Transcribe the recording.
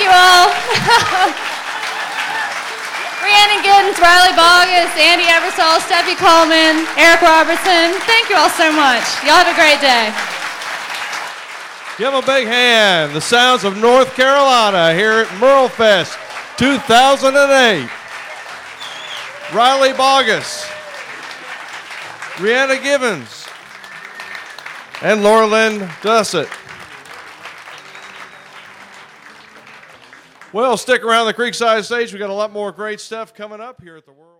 you all. Rhiannon Giddens, Riley Bogus, Andy Eversole, Steffi Coleman, Eric Robertson. Thank you all so much. Y'all have a great day. Give them a big hand. The sounds of North Carolina here at MerleFest 2008. Riley Bogus, Rhiannon Giddens, and Laura Lynn Dussett. Well, stick around the Creekside stage. We got a lot more great stuff coming up here at the World.